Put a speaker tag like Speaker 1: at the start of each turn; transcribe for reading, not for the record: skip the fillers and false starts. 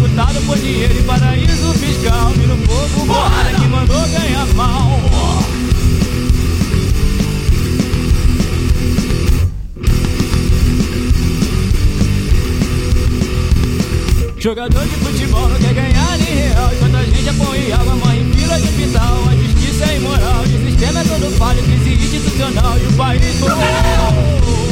Speaker 1: tributado por dinheiro e paraíso fiscal. E no povo borrada que mandou ganhar mal. Jogador de futebol não quer ganhar nem real. Enquanto a gente põe água, morre em fila de hospital. A justiça é imoral, o sistema é todo falho, crise institucional. E o país...